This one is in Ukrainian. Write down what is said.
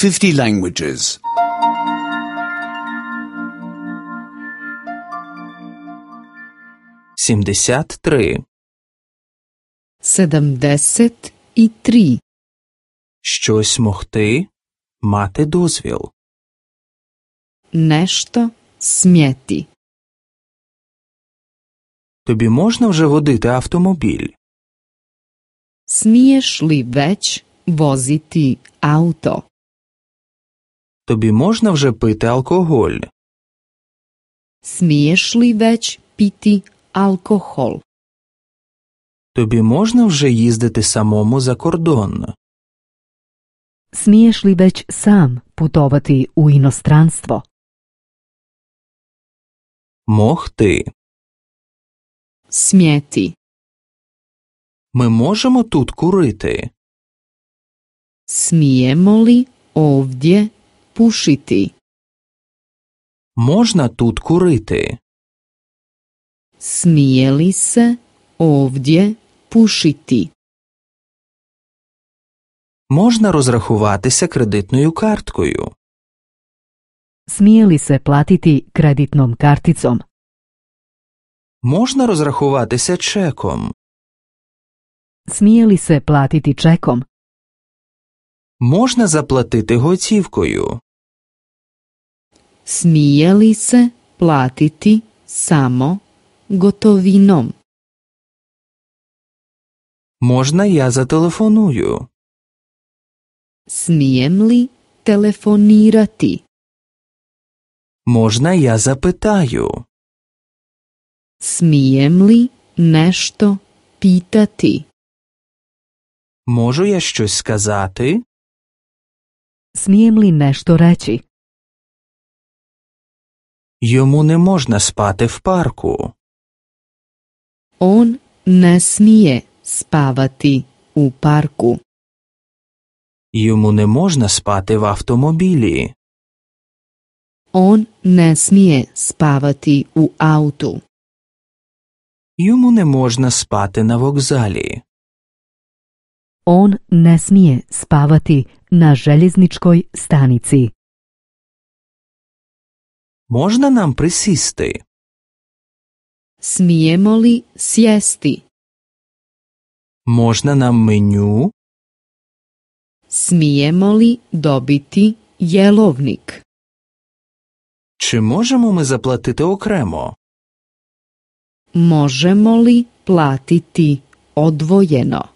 50 languages. 73. 73. Щось могти, мати дозвіл. Nešto smjeti. Тобі можна вже водити автомобіль? Smiješ li već voziti auto? Тобі можна вже пити алкоголь? Smiješ li već piti alkohol? Тобі можна вже їздити самому за кордон? Smiješ li već sam putovati u inostranstvo? Могти. Smjeti. Ми можемо тут курити? Smijemo li ovdje pušiti? Можна тут курити? Smije li se ovdje pušiti? Можна розрахуватися кредитною карткою? Smije li se platiti kreditnom karticom? Можна розрахуватися чеком? Smije li se platiti čekom? Можна заплатити готівкою? Smije li se platiti samo gotovinom? Можна я зателефоную? Smijem li telefonirati? Можна я запитаю? Smijem li nešto pitati? Можу я щось сказати? Smijem li nešto reći? Йому не можна спати в парку. On ne smije spavati u parku. Йому не можна спати в автомобілі. On ne smije spavati u autu. Йому не можна спати на вокзалі. On ne smije spavati na željezničkoj stanici. Можна нам присісти? Smijemo li sjesti? Можна нам меню? Smijemo li dobiti jelovnik? Чи можемо ми заплатити окремо? Možemo li platiti odvojeno?